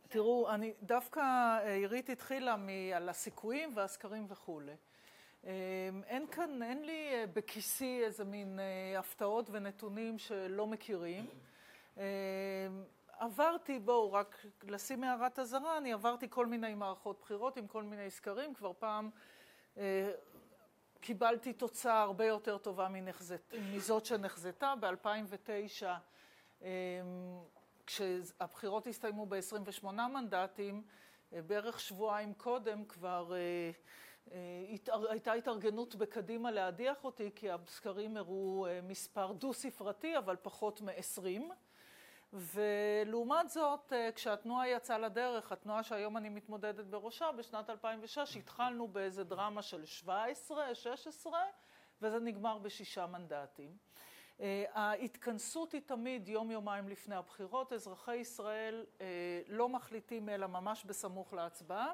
תראו, אני דווקא עירית התחילה על הסיכויים והסקרים וכו'. אין לי בכיסי איזה מין הפתעות ונתונים שלא מכירים. עברתי, בואו, רק לשים הערת אזהרה, אני עברתי כל מיני מערכות בחירות עם כל מיני סקרים, כבר פעם קיבלתי תוצאה הרבה יותר טובה מזאת שנחזתה. ב-2009, כשהבחירות הסתיימו ב-28 מנדטים, בערך שבועיים קודם כבר הייתה התארגנות בקדימה להדיח אותי, כי הסקרים הראו מספר דו-ספרתי, אבל פחות מ-20. ולעומת זאת, כשהתנועה יצאה לדרך, התנועה שהיום אני מתמודדת בראשה, בשנת 2006, התחלנו באיזה דרמה של 17, 16, וזה נגמר ב6 מנדטים. ההתכנסות היא תמיד יום-יומיים לפני הבחירות. אזרחי ישראל לא מחליטים אלא ממש בסמוך להצבעה,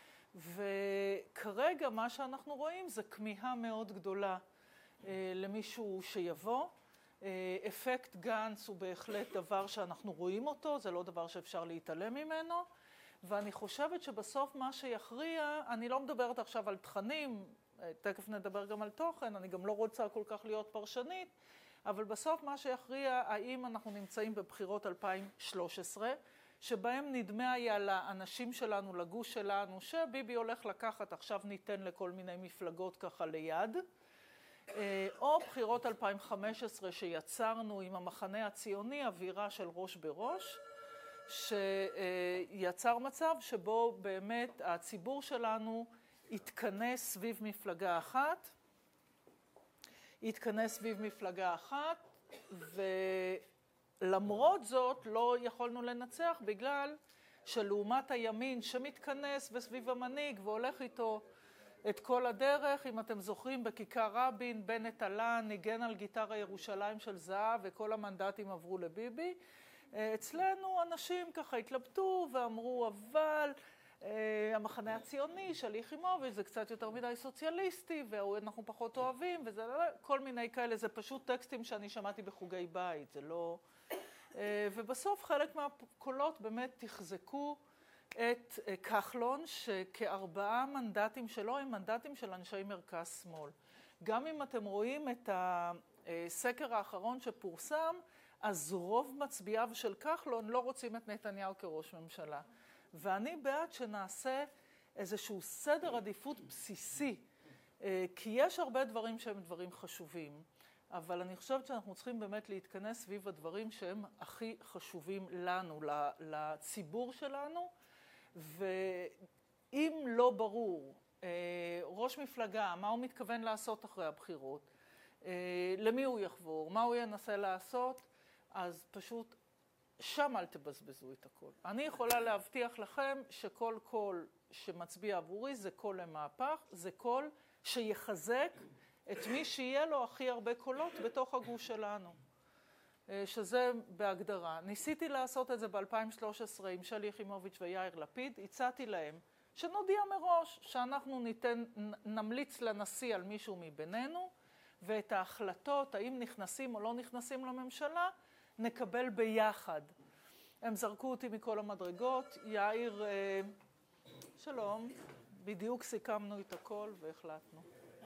וכרגע מה שאנחנו רואים זה כמיהה מאוד גדולה למישהו שיבוא. אפקט גנץ הוא בהחלט דבר שאנחנו רואים אותו, זה לא דבר שאפשר להתעלם ממנו, ואני חושבת שבסוף מה שיכריע, אני לא מדברת עכשיו על תכנים, תכף נדבר גם על תוכן, אני גם לא רוצה כל כך להיות פרשנית, אבל בסוף מה שיכריע, האם אנחנו נמצאים בבחירות 2013, שבהם נדמה היה לאנשים שלנו, לגוש שלנו, שביבי הולך לקחת, עכשיו ניתן לכל מיני מפלגות ככה ליד, או בחירות 2015 שיצרנו עם המחנה הציוני, אווירה של ראש בראש, שיצר מצב שבו באמת הציבור שלנו התכנס סביב מפלגה אחת, ולמרות זאת לא יכולנו לנצח בגלל שלעומת הימין שמתכנס וסביב המנהיג והולך איתו את כל הדרך, אם אתם זוכרים, בכיכר רבין, בנט עלה, ניגן על גיטרה ירושלים של זהב, וכל המנדטים עברו לביבי. אצלנו אנשים ככה התלבטו ואמרו, אבל המחנה הציוני, שלי יחימוביץ', זה קצת יותר מדי סוציאליסטי, ואנחנו פחות אוהבים, וזה כל מיני כאלה, זה פשוט טקסטים שאני שמעתי בחוגי בית, זה לא... ובסוף חלק מהקולות באמת תחזקו את כחלון, שכ4 מנדטים שלו הם מנדטים של אנשי מרכז שמאל. גם אם אתם רואים את הסקר האחרון שפורסם, אז רוב מצביעיו של כחלון לא רוצים את נתניהו כראש ממשלה. ואני בעד שנעשה איזשהו סדר עדיפות בסיסי, כי יש הרבה דברים שהם דברים חשובים, אבל אני חושבת שאנחנו צריכים באמת להתכנס סביב הדברים שהם הכי חשובים לנו, לציבור שלנו, ואם לא ברור ראש מפלגה, מה הוא מתכוון לעשות אחרי הבחירות, למי הוא יחבור, מה הוא ינסה לעשות, אז פשוט שם אל תבזבזו את הכל. אני יכולה להבטיח לכם שכל קול שמצביע עבורי זה קול למהפך, זה קול שיחזק את מי שיהיה לו הכי הרבה קולות בתוך הגוש שלנו. שזה בהגדרה. ניסיתי לעשות את זה ב-2013 עם שלי יחימוביץ' ויאיר לפיד, הצעתי להם שנודיע מראש שאנחנו נמליץ לנשיא על מישהו מבינינו, ואת ההחלטות, האם נכנסים או לא נכנסים לממשלה, נקבל ביחד. הם זרקו אותי מכל המדרגות, יאיר, שלום, בדיוק סיכמנו את הכל והחלטנו.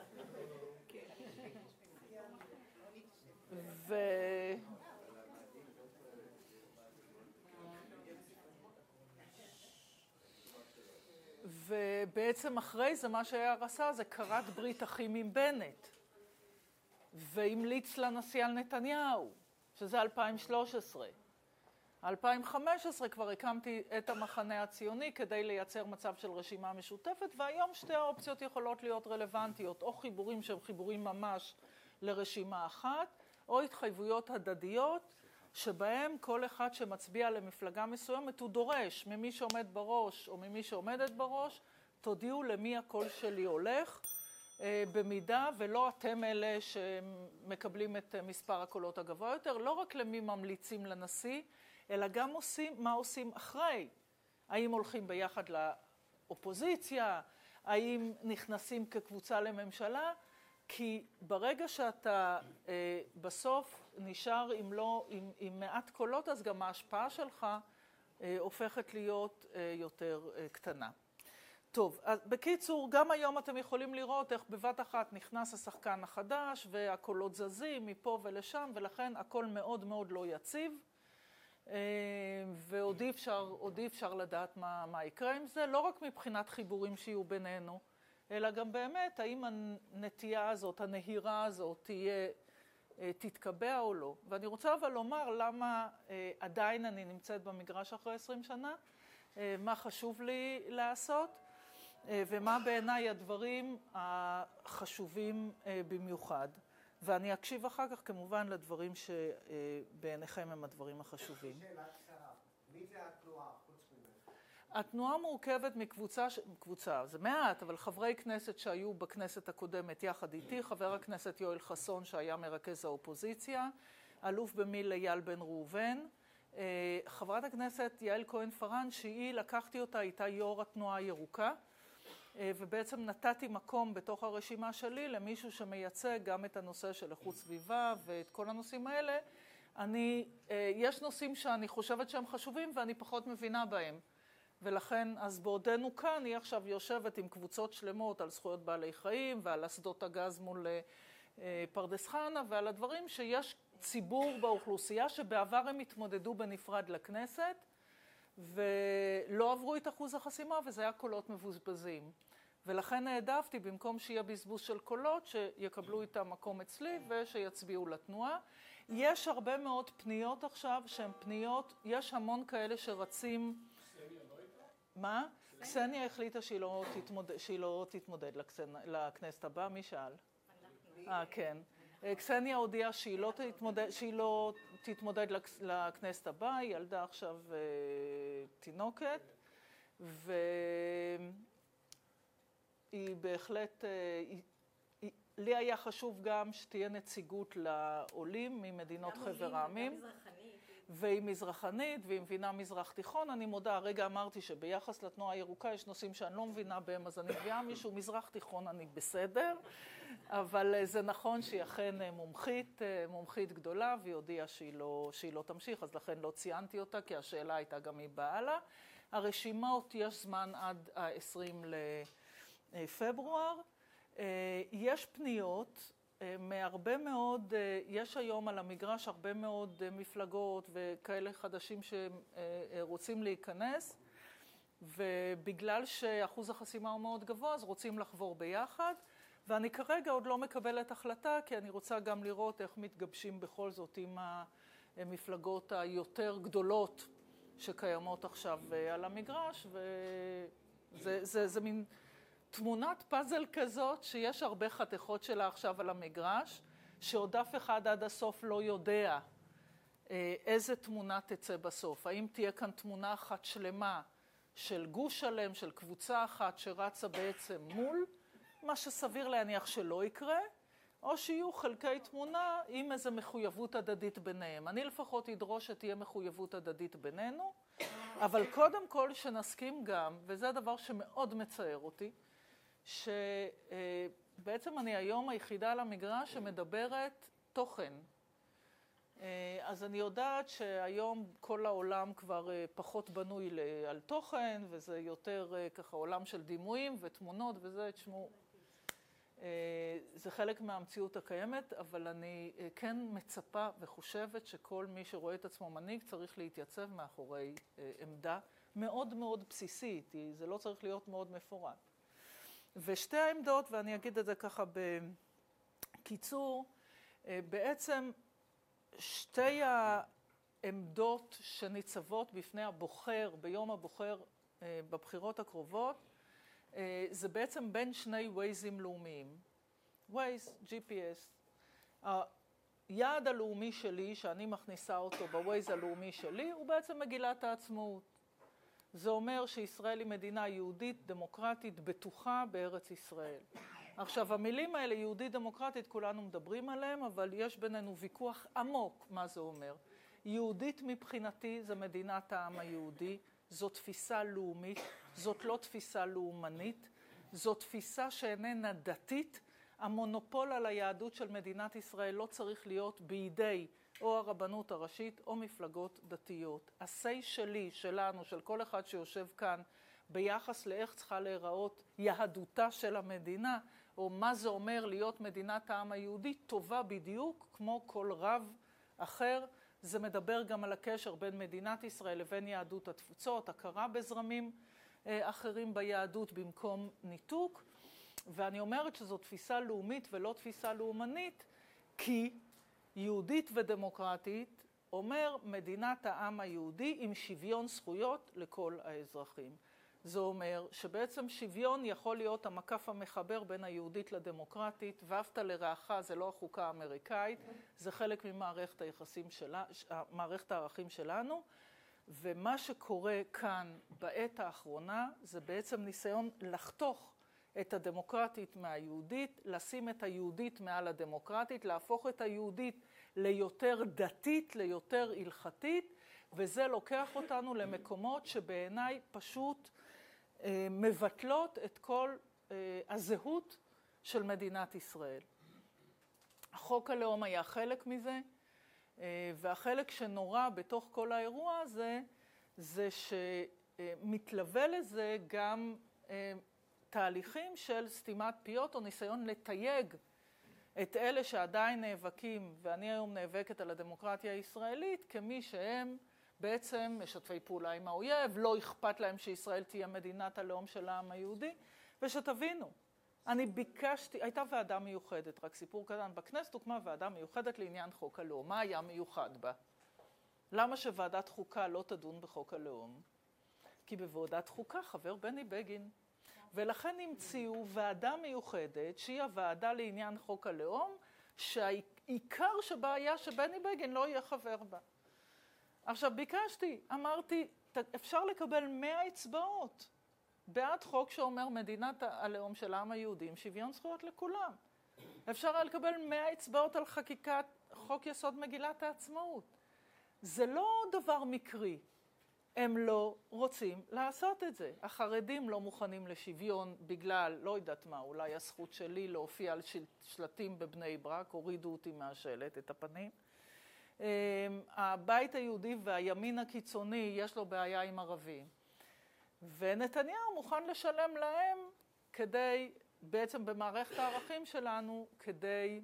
ובעצם אחרי זה מה שיאיר עשה זה כרת ברית אחים עם בנט, והמליץ לנשיא על נתניהו, שזה 2013. 2015 כבר הקמתי את המחנה הציוני כדי לייצר מצב של רשימה משותפת, והיום שתי האופציות יכולות להיות רלוונטיות, או חיבורים שהם חיבורים ממש לרשימה אחת, או התחייבויות הדדיות, שבהם כל אחד שמצביע למפלגה מסוימת הוא דורש ממי שעומד בראש או ממי שעומדת בראש, תודיעו למי הקול שלי הולך, במידה ולא אתם אלה שמקבלים את מספר הקולות הגבוה יותר, לא רק למי ממליצים לנשיא, אלא גם מה עושים אחרי. האם הולכים ביחד לאופוזיציה, האם נכנסים כקבוצה לממשלה, כי ברגע שאתה בסוף נשאר עם מעט קולות, אז גם ההשפעה שלך הופכת להיות יותר קטנה. טוב, אז בקיצור, גם היום אתם יכולים לראות איך בבת אחת נכנס השחקן החדש והקולות זזים מפה ולשם, ולכן הכל מאוד מאוד לא יציב, ועוד אי אפשר לדעת מה יקרה עם זה, לא רק מבחינת חיבורים שיהיו בינינו, אלא גם באמת האם הנטייה הזאת, הנהירה הזאת תתקבע או לא. ואני רוצה אבל לומר למה עדיין אני נמצאת במגרש אחרי 20 שנה, מה חשוב לי לעשות, ומה בעיניי הדברים החשובים במיוחד. ואני אקשיב אחר כך כמובן לדברים שבעיניכם הם הדברים החשובים. שאלה קצרה, מי זה התנועה חוץ ממך? התנועה מורכבת מקבוצה, זה מעט, אבל חברי כנסת שהיו בכנסת הקודמת יחד איתי, חבר הכנסת יואל חסון שהיה מרכז האופוזיציה, אלוף במיל' אייל בן ראובן, חברת הכנסת יעל כהן פארן, שהיא, לקחתי אותה, הייתה יו"ר התנועה הירוקה, ובעצם נתתי מקום בתוך הרשימה שלי למישהו שמייצג גם את הנושא של איכות סביבה ואת כל הנושאים האלה. יש נושאים שאני חושבת שהם חשובים ואני פחות מבינה בהם. ולכן, אז בעודנו כאן, היא עכשיו יושבת עם קבוצות שלמות על זכויות בעלי חיים ועל אסדות הגז מול פרדס חנה ועל הדברים שיש ציבור באוכלוסייה שבעבר הם התמודדו בנפרד לכנסת ולא עברו את אחוז החסימה וזה היה קולות מבוזבזים. ולכן העדפתי, במקום שיהיה בזבוז של קולות, שיקבלו איתם מקום אצלי ושיצביעו לתנועה. יש הרבה מאוד פניות עכשיו שהן פניות, יש המון כאלה שרצים... מה? קסניה החליטה שהיא לא תתמודד לכנסת הבאה. מי שאל? כן. קסניה הודיעה שהיא לא תתמודד לכנסת הבאה, היא ילדה עכשיו תינוקת, והיא בהחלט, לי היה חשוב גם שתהיה נציגות לעולים ממדינות חבר העמים. והיא מזרחנית, והיא מבינה מזרח תיכון. אני מודה, הרגע אמרתי שביחס לתנועה הירוקה יש נושאים שאני לא מבינה בהם, אז אני מביאה מישהו מזרח תיכון, אני בסדר. אבל זה נכון שהיא אכן מומחית גדולה, והיא הודיעה שהיא לא תמשיך, אז לכן לא ציינתי אותה, כי השאלה הייתה גם היא באה לה. הרשימות יש זמן עד ה-20 לפברואר. יש פניות, מהרבה מאוד, יש היום על המגרש הרבה מאוד מפלגות וכאלה חדשים שרוצים להיכנס, ובגלל שאחוז החסימה הוא מאוד גבוה, אז רוצים לחבור ביחד, ואני כרגע עוד לא מקבלת החלטה, כי אני רוצה גם לראות איך מתגבשים בכל זאת עם המפלגות היותר גדולות שקיימות עכשיו על המגרש, וזה מין... תמונת פאזל כזאת שיש הרבה חתיכות שלה עכשיו על המגרש, שעוד אף אחד עד הסוף לא יודע איזה תמונה תצא בסוף. האם תהיה כאן תמונה אחת שלמה של גוש שלם, של קבוצה אחת שרצה בעצם מול, מה שסביר להניח שלא יקרה, או שיהיו חלקי תמונה עם איזו מחויבות הדדית ביניהם. אני לפחות אדרוש שתהיה מחויבות הדדית בינינו, אבל קודם כל שנסכים גם, וזה הדבר שמאוד מצער אותי, שבעצם אני היום היחידה על המגרש שמדברת תוכן. אז אני יודעת שהיום כל העולם כבר פחות בנוי על תוכן, וזה יותר ככה עולם של דימויים ותמונות וזה, תשמעו, זה חלק מהמציאות הקיימת, אבל אני כן מצפה וחושבת שכל מי שרואה את עצמו מנהיג צריך להתייצב מאחורי עמדה מאוד מאוד בסיסית, זה לא צריך להיות מאוד מפורט. ושתי העמדות, ואני אגיד את זה ככה בקיצור, בעצם שתי העמדות שניצבות בפני הבוחר, ביום הבוחר בבחירות הקרובות, זה בעצם בין שני ווייזים לאומיים. ווייז, GPS. היעד הלאומי שלי, שאני מכניסה אותו בווייז הלאומי שלי, הוא בעצם מגילת העצמאות. זה אומר שישראל היא מדינה יהודית, דמוקרטית, בטוחה בארץ ישראל. עכשיו, המילים האלה, יהודית, דמוקרטית, כולנו מדברים עליהם, אבל יש בינינו ויכוח עמוק מה זה אומר. יהודית מבחינתי זה מדינת העם היהודי, זו תפיסה לאומית, זאת לא תפיסה לאומנית, זו תפיסה שאיננה דתית. המונופול על היהדות של מדינת ישראל לא צריך להיות בידי או הרבנות הראשית או מפלגות דתיות. ה-say שלי, שלנו, של כל אחד שיושב כאן, ביחס לאיך צריכה להיראות יהדותה של המדינה, או מה זה אומר להיות מדינת העם היהודי, טובה בדיוק כמו כל רב אחר. זה מדבר גם על הקשר בין מדינת ישראל לבין יהדות התפוצות, הכרה בזרמים אחרים ביהדות במקום ניתוק. ואני אומרת שזו תפיסה לאומית ולא תפיסה לאומנית, כי יהודית ודמוקרטית אומר מדינת העם היהודי עם שוויון זכויות לכל האזרחים. זה אומר שבעצם שוויון יכול להיות המקף המחבר בין היהודית לדמוקרטית, ואהבת לרעך זה לא החוקה האמריקאית, זה חלק ממערכת היחסים שלה, מערכת הערכים שלנו, ומה שקורה כאן בעת האחרונה זה בעצם ניסיון לחתוך את הדמוקרטית מהיהודית, לשים את היהודית מעל הדמוקרטית, להפוך את היהודית ליותר דתית, ליותר הלכתית, וזה לוקח אותנו למקומות שבעיניי פשוט מבטלות את כל הזהות של מדינת ישראל. חוק הלאום היה חלק מזה, והחלק שנורא בתוך כל האירוע הזה, זה שמתלווה לזה גם תהליכים של סתימת פיות או ניסיון לתייג את אלה שעדיין נאבקים, ואני היום נאבקת על הדמוקרטיה הישראלית, כמי שהם בעצם משתפי פעולה עם האויב, לא אכפת להם שישראל תהיה מדינת הלאום של העם היהודי, ושתבינו, אני ביקשתי, הייתה ועדה מיוחדת, רק סיפור קטן, בכנסת הוקמה ועדה מיוחדת לעניין חוק הלאום. מה היה מיוחד בה? למה שוועדת חוקה לא תדון בחוק הלאום? כי בוועדת חוקה חבר בני בגין, ולכן המציאו ועדה מיוחדת, שהיא הוועדה לעניין חוק הלאום, שהעיקר שבה היה שבני בגין לא יהיה חבר בה. עכשיו ביקשתי, אמרתי, אפשר לקבל 100 אצבעות בעד חוק שאומר מדינת הלאום של העם היהודי עם שוויון זכויות לכולם. אפשר היה לקבל 100 אצבעות על חקיקת חוק יסוד מגילת העצמאות. זה לא דבר מקרי. הם לא רוצים לעשות את זה. החרדים לא מוכנים לשוויון בגלל, לא יודעת מה, אולי הזכות שלי להופיע על שלטים בבני ברק, הורידו אותי מהשלט, את הפנים. הבית היהודי והימין הקיצוני יש לו בעיה עם ערבים. ונתניהו מוכן לשלם להם כדי, בעצם במערכת הערכים שלנו, כדי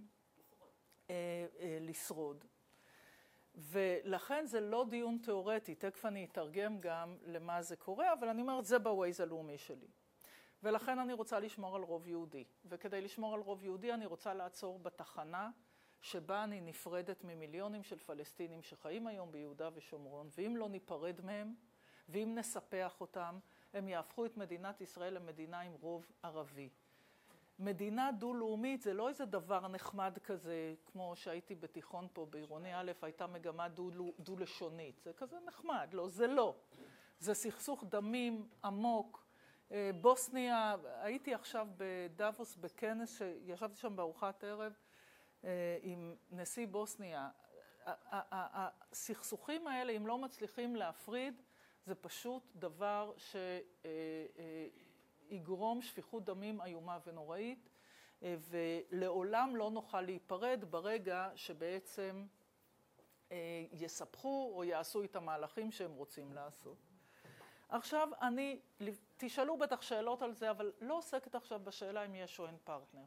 לשרוד. ולכן זה לא דיון תיאורטי, תכף אני אתרגם גם למה זה קורה, אבל אני אומרת, זה בווייז הלאומי שלי. ולכן אני רוצה לשמור על רוב יהודי. וכדי לשמור על רוב יהודי אני רוצה לעצור בתחנה שבה אני נפרדת ממיליונים של פלסטינים שחיים היום ביהודה ושומרון, ואם לא ניפרד מהם, ואם נספח אותם, הם יהפכו את מדינת ישראל למדינה עם רוב ערבי. מדינה דו-לאומית זה לא איזה דבר נחמד כזה, כמו שהייתי בתיכון פה בעירוני א', הייתה מגמה דו-לשונית. זה כזה נחמד, לא, זה לא. זה סכסוך דמים עמוק. בוסניה, הייתי עכשיו בדאבוס בכנס, שישבתי שם בארוחת ערב עם נשיא בוסניה. הסכסוכים האלה, אם לא מצליחים להפריד, זה פשוט דבר שיגרום שפיכות דמים איומה ונוראית, ולעולם לא נוכל להיפרד ברגע שבעצם יספחו או יעשו את המהלכים שהם רוצים לעשות. עכשיו, תשאלו בטח שאלות על זה, אבל לא עוסקת עכשיו בשאלה אם יש או אין פרטנר.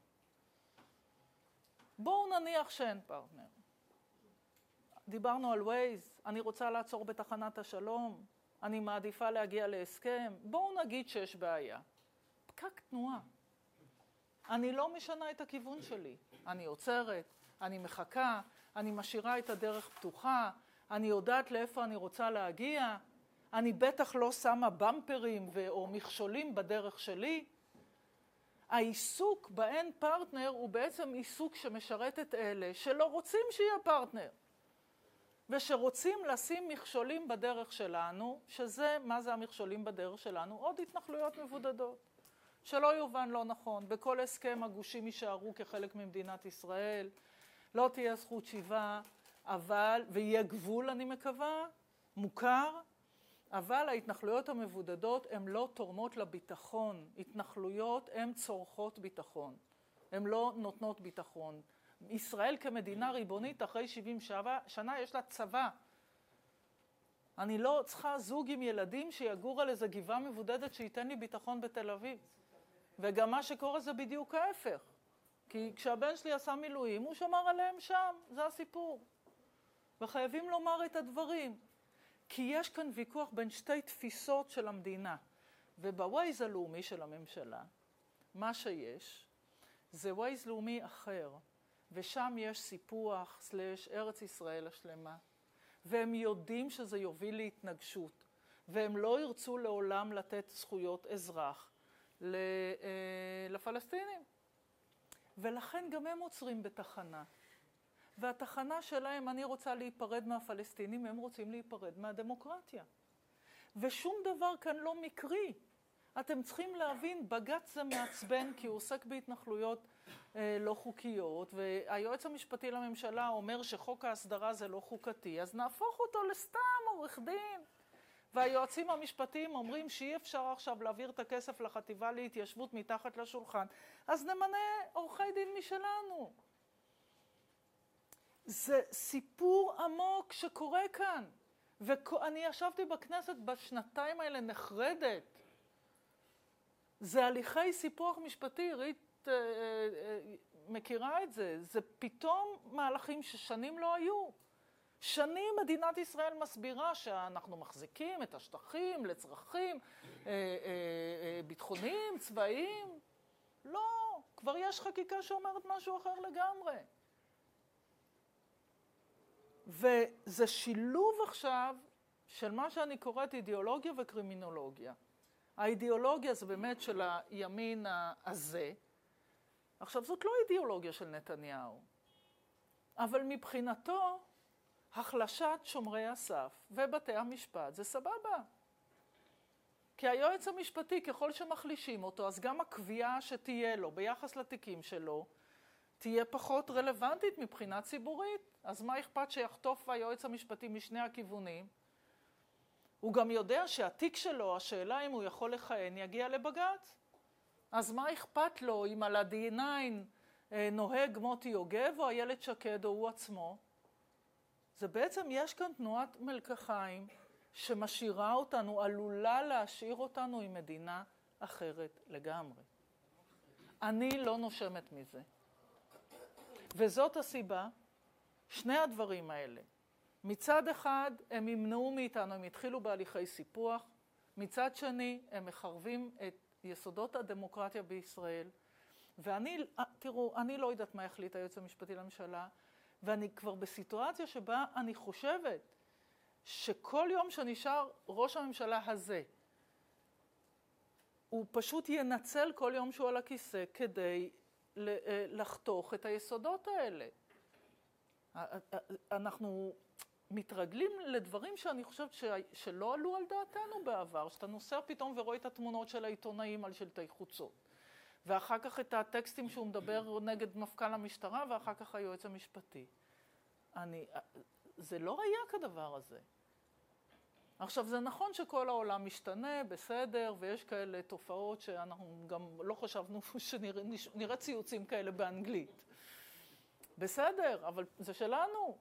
בואו נניח שאין פרטנר. דיברנו על ווייז, אני רוצה לעצור בתחנת השלום, אני מעדיפה להגיע להסכם, בואו נגיד שיש בעיה. פקק תנועה. אני לא משנה את הכיוון שלי. אני עוצרת, אני מחכה, אני משאירה את הדרך פתוחה, אני יודעת לאיפה אני רוצה להגיע, אני בטח לא שמה במפרים או מכשולים בדרך שלי. העיסוק באין פרטנר הוא בעצם עיסוק שמשרת את אלה שלא רוצים שיהיה פרטנר. ושרוצים לשים מכשולים בדרך שלנו, שזה, מה זה המכשולים בדרך שלנו? עוד התנחלויות מבודדות. שלא יובן לא נכון, בכל הסכם הגושים יישארו כחלק ממדינת ישראל, לא תהיה זכות שיבה, אבל, ויהיה גבול אני מקווה, מוכר, אבל ההתנחלויות המבודדות הן לא תורמות לביטחון. התנחלויות הן צורכות ביטחון, הן לא נותנות ביטחון. ישראל כמדינה ריבונית אחרי 70 שנה יש לה צבא. אני לא צריכה זוג עם ילדים שיגור על איזה גבעה מבודדת שייתן לי ביטחון בתל אביב. וגם מה שקורה זה בדיוק ההפך. כי כשהבן שלי עשה מילואים, הוא שמר עליהם שם, זה הסיפור. וחייבים לומר את הדברים. כי יש כאן ויכוח בין שתי תפיסות של המדינה. ובווייז הלאומי של הממשלה, מה שיש, זה ווייז לאומי אחר. ושם יש סיפוח / ארץ ישראל השלמה. והם יודעים שזה יוביל להתנגשות. והם לא ירצו לעולם לתת זכויות אזרח לפלסטינים. ולכן גם הם עוצרים בתחנה. והתחנה שלהם, אני רוצה להיפרד מהפלסטינים, הם רוצים להיפרד מהדמוקרטיה. ושום דבר כאן לא מקרי. אתם צריכים להבין, בג"ץ זה מעצבן כי הוא עוסק בהתנחלויות לא חוקיות, והיועץ המשפטי לממשלה אומר שחוק ההסדרה זה לא חוקתי, אז נהפוך אותו לסתם עורך דין. והיועצים המשפטיים אומרים שאי אפשר עכשיו להעביר את הכסף לחטיבה להתיישבות מתחת לשולחן, אז נמנה עורכי דין משלנו. זה סיפור עמוק שקורה כאן. ואני ישבתי בכנסת בשנתיים האלה נחרדת. זה הליכי סיפוח משפטי, רית מכירה את זה. זה פתאום מהלכים ששנים לא היו. שנים מדינת ישראל מסבירה שאנחנו מחזיקים את השטחים לצרכים ביטחוניים, צבאיים. לא, כבר יש חקיקה שאומרת משהו אחר לגמרי. וזה שילוב עכשיו של מה שאני קוראת אידיאולוגיה וקרימינולוגיה. האידיאולוגיה זה באמת של הימין הזה. עכשיו, זאת לא אידיאולוגיה של נתניהו, אבל מבחינתו, החלשת שומרי הסף ובתי המשפט זה סבבה. כי היועץ המשפטי, ככל שמחלישים אותו, אז גם הקביעה שתהיה לו ביחס לתיקים שלו, תהיה פחות רלוונטית מבחינה ציבורית. אז מה אכפת שיחטוף היועץ המשפטי משני הכיוונים? הוא גם יודע שהתיק שלו, השאלה אם הוא יכול לכהן, יגיע לבג"ץ. אז מה אכפת לו אם על ה-D9 נוהג מוטי יוגב או איילת שקד או הוא עצמו? זה בעצם, יש כאן תנועת מלקחיים שמשאירה אותנו, עלולה להשאיר אותנו עם מדינה אחרת לגמרי. אני לא נושמת מזה. וזאת הסיבה, שני הדברים האלה. מצד אחד, הם ימנעו מאיתנו, הם התחילו בהליכי סיפוח. מצד שני, הם מחרבים את יסודות הדמוקרטיה בישראל. ואני, תראו, אני לא יודעת מה החליט היועץ המשפטי לממשלה, ואני כבר בסיטואציה שבה אני חושבת שכל יום שנשאר ראש הממשלה הזה, הוא פשוט ינצל כל יום שהוא על הכיסא כדי לחתוך את היסודות האלה. אנחנו מתרגלים לדברים שאני חושבת שלא עלו על דעתנו בעבר, שאתה נוסע פתאום ורואה את התמונות של העיתונאים על שלטי חוצות, ואחר כך את הטקסטים שהוא מדבר נגד מפכ"ל המשטרה, ואחר כך היועץ המשפטי. זה לא היה כדבר הזה. עכשיו, זה נכון שכל העולם משתנה, בסדר, ויש כאלה תופעות שאנחנו גם לא חשבנו שנראה ציוצים כאלה באנגלית. בסדר, אבל זה שלנו.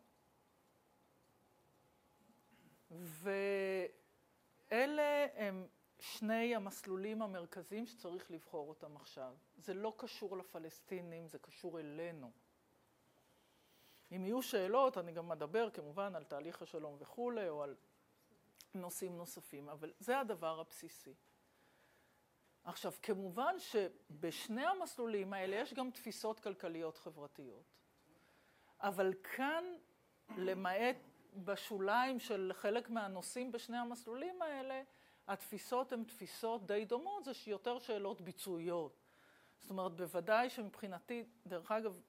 ואלה הם שני המסלולים המרכזיים שצריך לבחור אותם עכשיו. זה לא קשור לפלסטינים, זה קשור אלינו. אם יהיו שאלות, אני גם מדבר כמובן על תהליך השלום וכו', או על נושאים נוספים, אבל זה הדבר הבסיסי. עכשיו, כמובן שבשני המסלולים האלה יש גם תפיסות כלכליות חברתיות. אבל כאן, למעט בשוליים של חלק מהנושאים בשני המסלולים האלה, התפיסות הן תפיסות די דומות, זה יותר שאלות ביצועיות. זאת אומרת, בוודאי שמבחינתי, דרך אגב,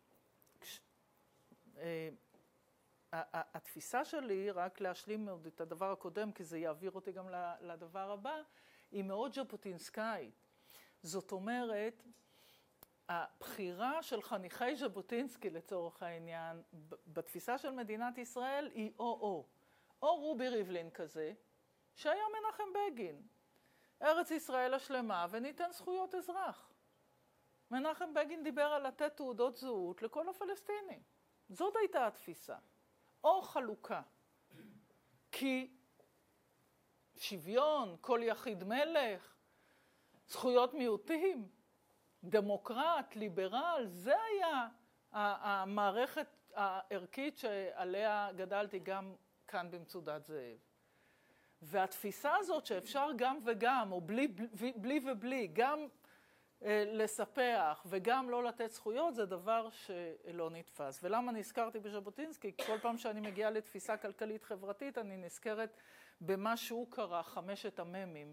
התפיסה שלי, רק להשלים עוד את הדבר הקודם, כי זה יעביר אותי גם לדבר הבא, היא מאוד ז'בוטינסקאית. זאת אומרת, הבחירה של חניכי ז'בוטינסקי לצורך העניין, בתפיסה של מדינת ישראל, היא או רובי ריבלין כזה, שהיה מנחם בגין, ארץ ישראל השלמה, וניתן זכויות אזרח. מנחם בגין דיבר על לתת תעודות זהות לכל הפלסטינים. זאת הייתה התפיסה. או חלוקה. כי שוויון, כל יחיד מלך, זכויות מיעוטים, דמוקרט, ליברל, זה היה המערכת הערכית שעליה גדלתי גם כאן במצודת זאב. והתפיסה הזאת שאפשר גם וגם, או בלי ובלי, גם לספח וגם לא לתת זכויות, זה דבר שלא נתפס. ולמה נזכרתי בז'בוטינסקי? כי כל פעם שאני מגיעה לתפיסה כלכלית חברתית, אני נזכרת במה שהוא קרא, 5 המ"מים,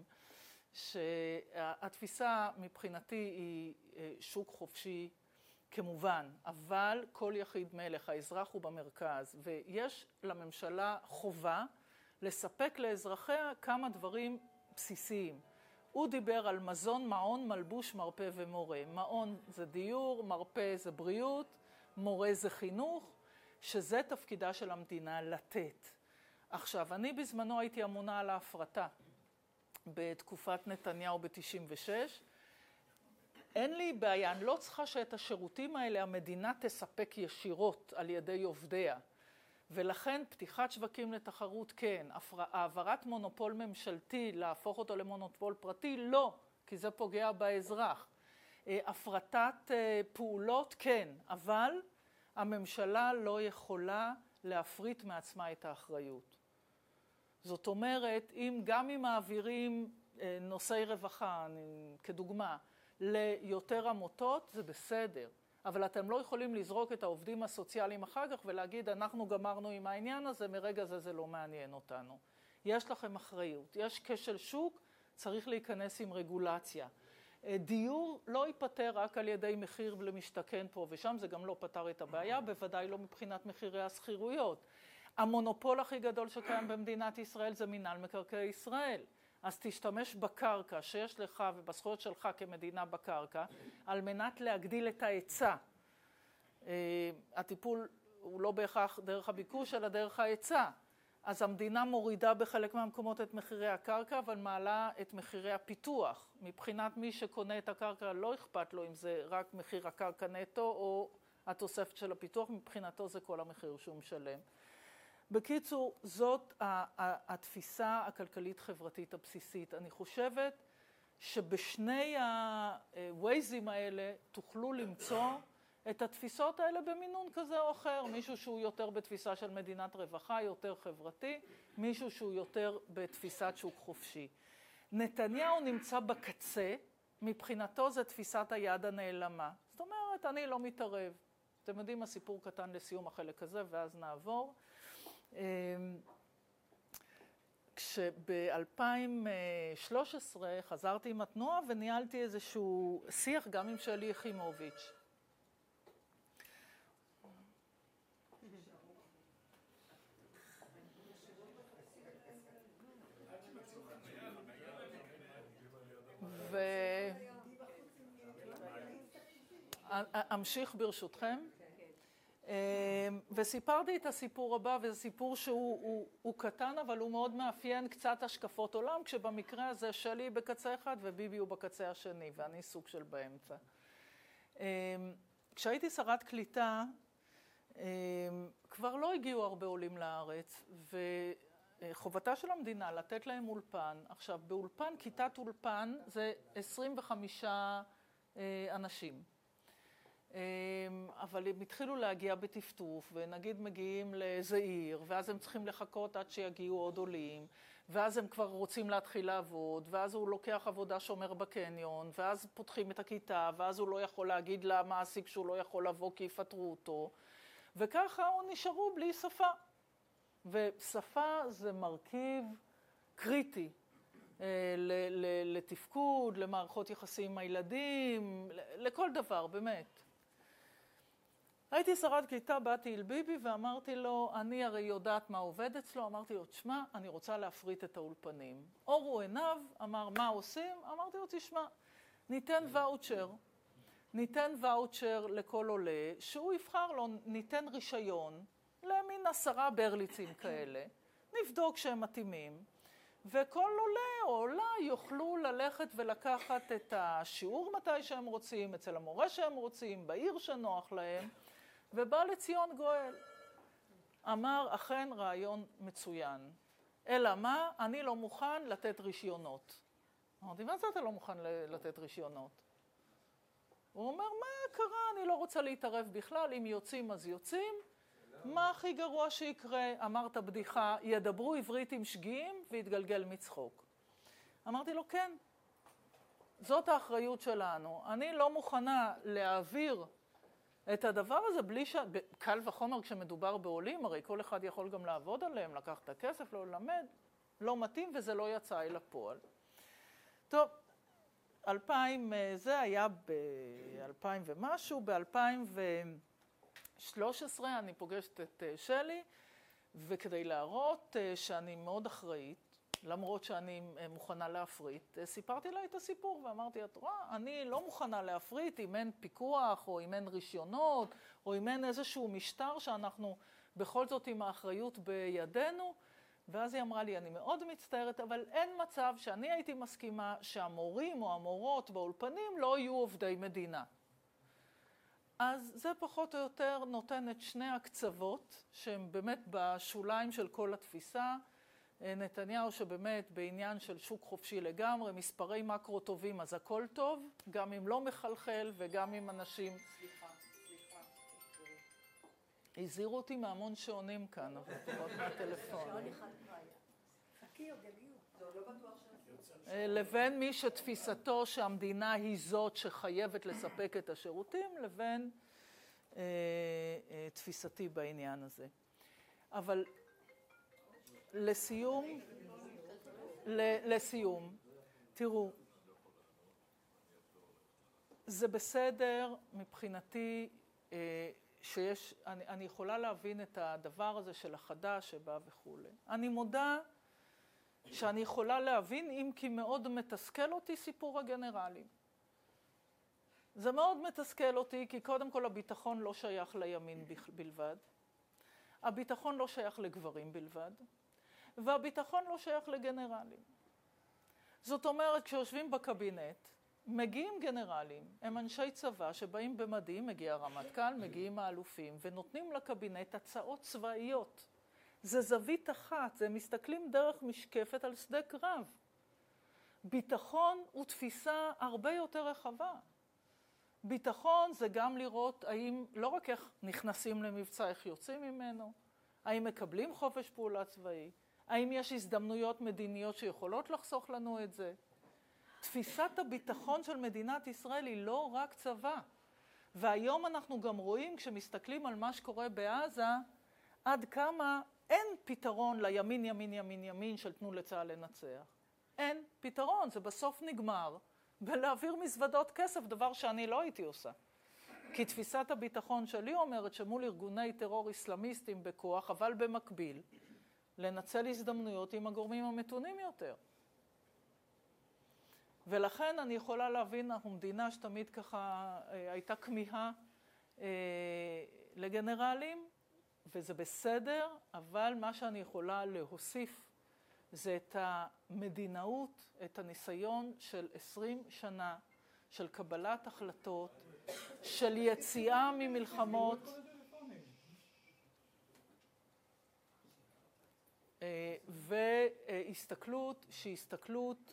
שהתפיסה מבחינתי היא שוק חופשי כמובן, אבל כל יחיד מלך, האזרח הוא במרכז, ויש לממשלה חובה לספק לאזרחיה כמה דברים בסיסיים. הוא דיבר על מזון, מעון, מלבוש, מרפא ומורה. מעון זה דיור, מרפא זה בריאות, מורה זה חינוך, שזה תפקידה של המדינה לתת. עכשיו, אני בזמנו הייתי אמונה על ההפרטה בתקופת נתניהו ב-96. אין לי בעיה, אני לא צריכה שאת השירותים האלה המדינה תספק ישירות על ידי עובדיה. ולכן פתיחת שווקים לתחרות כן, העברת מונופול ממשלתי, להפוך אותו למונופול פרטי, לא, כי זה פוגע באזרח. הפרטת פעולות כן, אבל הממשלה לא יכולה להפריט מעצמה את האחריות. זאת אומרת, גם אם מעבירים נושאי רווחה, כדוגמה, ליותר עמותות, זה בסדר. אבל אתם לא יכולים לזרוק את העובדים הסוציאליים אחר כך ולהגיד, אנחנו גמרנו עם העניין הזה, מרגע זה לא מעניין אותנו. יש לכם אחריות. יש כשל שוק, צריך להיכנס עם רגולציה. דיור לא ייפטר רק על ידי מחיר למשתכן פה ושם, זה גם לא פתר את הבעיה, בוודאי לא מבחינת מחירי הסחירויות. המונופול הכי גדול שקיים במדינת ישראל זה מינהל מקרקעי ישראל. אז תשתמש בקרקע שיש לך ובזכויות שלך כמדינה בקרקע, על מנת להגדיל את ההיצע. הטיפול הוא לא בהכרח דרך הביקוש, אלא דרך ההיצע. אז המדינה מורידה בחלק מהמקומות את מחירי הקרקע, אבל מעלה את מחירי הפיתוח. מבחינת מי שקונה את הקרקע לא אכפת לו אם זה רק מחיר הקרקע נטו או התוספת של הפיתוח, מבחינתו זה כל המחיר שהוא משלם. בקיצור, זאת התפיסה הכלכלית-חברתית הבסיסית. אני חושבת שבשני הווייזים האלה תוכלו למצוא את התפיסות האלה במינון כזה או אחר. מישהו שהוא יותר בתפיסה של מדינת רווחה, יותר חברתי, מישהו שהוא יותר בתפיסת שוק חופשי. נתניהו נמצא בקצה, מבחינתו זה תפיסת היד הנעלמה. זאת אומרת, אני לא מתערב. אתם יודעים, הסיפור קטן לסיום החלק הזה, ואז נעבור. כשב-2013 חזרתי עם התנועה וניהלתי איזשהו שיח גם עם שלי יחימוביץ'. ואמשיך ברשותכם. וסיפרתי את הסיפור הבא, וזה סיפור שהוא קטן, אבל הוא מאוד מאפיין קצת השקפות עולם, כשבמקרה הזה שלי בקצה אחד וביבי הוא בקצה השני, ואני סוג של באמצע. כשהייתי שרת קליטה, כבר לא הגיעו הרבה עולים לארץ, וחובתה של המדינה לתת להם אולפן. עכשיו, באולפן, כיתת אולפן זה 25 אנשים. אבל הם התחילו להגיע בטפטוף, ונגיד מגיעים לאיזה עיר, ואז הם צריכים לחכות עד שיגיעו עוד עולים, ואז הם כבר רוצים להתחיל לעבוד, ואז הוא לוקח עבודה שומר בקניון, ואז פותחים את הכיתה, ואז הוא לא יכול להגיד למעסיק שהוא לא יכול לבוא כי יפטרו אותו, וככה הוא נשארו בלי שפה. ושפה זה מרכיב קריטי לתפקוד, למערכות יחסים עם הילדים, לכל דבר, באמת. הייתי שרת קליטה, באתי אל ביבי ואמרתי לו, אני הרי יודעת מה עובד אצלו, אמרתי לו, תשמע, אני רוצה להפריט את האולפנים. אורו עיניו, אמר, מה עושים? אמרתי לו, תשמע, ניתן ואוצ'ר לכל עולה, שהוא יבחר לו, ניתן רישיון למין 10 ברליצים כאלה, נבדוק שהם מתאימים, וכל עולה או עולה יוכלו ללכת ולקחת את השיעור מתי שהם רוצים, אצל המורה שהם רוצים, בעיר שנוח להם, ובא לציון גואל. אמר, אכן רעיון מצוין. אלא מה? אני לא מוכן לתת רישיונות. אמרתי, מה זה אתה לא מוכן לתת רישיונות? הוא אומר, מה קרה? אני לא רוצה להתערב בכלל, אם יוצאים אז יוצאים. מה הכי גרוע שיקרה? אמרת בדיחה, ידברו עברית עם שגיאים ויתגלגל מצחוק. אמרתי לו, כן, זאת האחריות שלנו. אני לא מוכנה להעביר את הדבר הזה בלי קל וחומר כשמדובר בעולים, הרי כל אחד יכול גם לעבוד עליהם, לקח את הכסף, לא ללמד, לא מתאים וזה לא יצא אל הפועל. טוב, 2000, זה היה ב-2000 ומשהו, ב-2013 אני פוגשת את שלי, וכדי להראות שאני מאוד אחראית, למרות שאני מוכנה להפריט, סיפרתי לה את הסיפור ואמרתי, את רואה, אני לא מוכנה להפריט אם אין פיקוח או אם אין רישיונות או אם אין איזשהו משטר שאנחנו בכל זאת עם האחריות בידינו. ואז היא אמרה לי, אני מאוד מצטערת, אבל אין מצב שאני הייתי מסכימה שהמורים או המורות באולפנים לא יהיו עובדי מדינה. אז זה פחות או יותר נותן את שני הקצוות שהם באמת בשוליים של כל התפיסה. נתניהו שבאמת בעניין של שוק חופשי לגמרי, מספרי מקרו טובים, אז הכל טוב, גם אם לא מחלחל וגם אם אנשים... סליחה. הזהירו אותי מהמון שעונים כאן, אבל פחות מהטלפון. שעון אחד לא היה. חכי עוד יגיעו. זה עוד לא בטוח לבין מי שתפיסתו שהמדינה היא זאת שחייבת לספק את השירותים, לבין תפיסתי בעניין הזה. אבל לסיום, תראו, זה בסדר מבחינתי שיש, אני יכולה להבין את הדבר הזה של החדש שבא וכו'. אני מודה שאני יכולה להבין, אם כי מאוד מתסכל אותי סיפור הגנרלים. זה מאוד מתסכל אותי, כי קודם כל הביטחון לא שייך לימין בלבד. הביטחון לא שייך לגברים בלבד. והביטחון לא שייך לגנרלים. זאת אומרת, כשיושבים בקבינט, מגיעים גנרלים, הם אנשי צבא שבאים במדים, מגיע הרמטכ"ל, מגיעים האלופים, ונותנים לקבינט הצעות צבאיות. זה זווית אחת, זה מסתכלים דרך משקפת על שדה קרב. ביטחון הוא תפיסה הרבה יותר רחבה. ביטחון זה גם לראות האם, לא רק איך נכנסים למבצע, איך יוצאים ממנו, האם מקבלים חופש פעולה צבאי, האם יש הזדמנויות מדיניות שיכולות לחסוך לנו את זה. תפיסת הביטחון של מדינת ישראל היא לא רק צבא. והיום אנחנו גם רואים, כשמסתכלים על מה שקורה בעזה, עד כמה אין פתרון לימין, ימין, ימין, ימין של תנו לצה"ל לנצח. אין פתרון, זה בסוף נגמר בלהעביר מזוודות כסף, דבר שאני לא הייתי עושה. כי תפיסת הביטחון שלי אומרת שמול ארגוני טרור אסלאמיסטים בכוח, אבל במקביל, לנצל הזדמנויות עם הגורמים המתונים יותר. ולכן אני יכולה להבין, אנחנו מדינה שתמיד ככה הייתה כמיהה לגנרלים, וזה בסדר, אבל מה שאני יכולה להוסיף זה את המדינאות, את הניסיון של 20 שנה, של קבלת החלטות, של יציאה ממלחמות, והסתכלות שהיא הסתכלות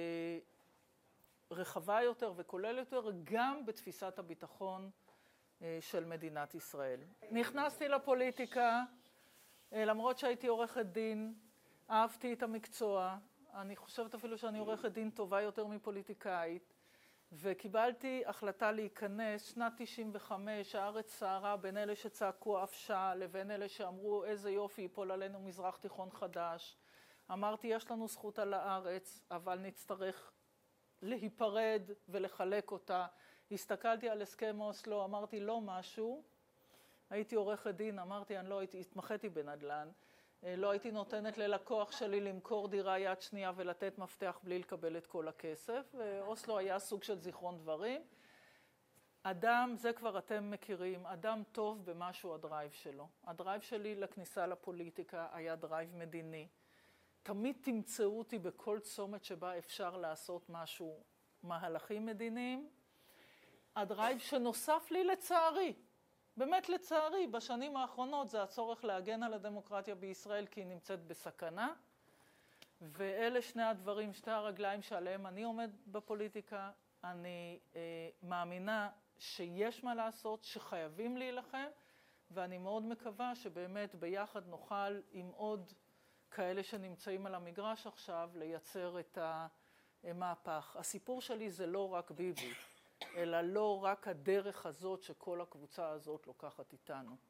רחבה יותר וכוללת יותר, גם בתפיסת הביטחון של מדינת ישראל. נכנסתי לפוליטיקה, למרות שהייתי עורכת דין, אהבתי את המקצוע, אני חושבת אפילו שאני עורכת דין טובה יותר מפוליטיקאית, וקיבלתי החלטה להיכנס, שנת 95, הארץ סערה בין אלה שצעקו אפשה לבין אלה שאמרו איזה יופי ייפול עלינו מזרח תיכון חדש. אמרתי יש לנו זכות על הארץ, אבל נצטרך להיפרד ולחלק אותה. הסתכלתי על הסכם אוסלו, אמרתי לא משהו, הייתי עורכת דין, אמרתי אני לא הייתי, התמחיתי בנדל"ן, לא הייתי נותנת ללקוח שלי למכור דירה יד שנייה ולתת מפתח בלי לקבל את כל הכסף, ואוסלו היה סוג של זיכרון דברים. אדם, זה כבר אתם מכירים, אדם טוב במשהו הדרייב שלו. הדרייב שלי לכניסה לפוליטיקה היה דרייב מדיני. תמיד תמצאו אותי בכל צומת שבה אפשר לעשות משהו, מהלכים מדיניים. הדרייב שנוסף לי לצערי, באמת לצערי, בשנים האחרונות זה הצורך להגן על הדמוקרטיה בישראל כי היא נמצאת בסכנה. ואלה שני הדברים, שתי הרגליים שעליהם אני עומד בפוליטיקה. אני מאמינה שיש מה לעשות, שחייבים להילחם, ואני מאוד מקווה שבאמת ביחד נוכל עם עוד כאלה שנמצאים על המגרש עכשיו לייצר את המהפך. הסיפור שלי זה לא רק ביבי, אלא לא רק הדרך הזאת שכל הקבוצה הזאת לוקחת איתנו.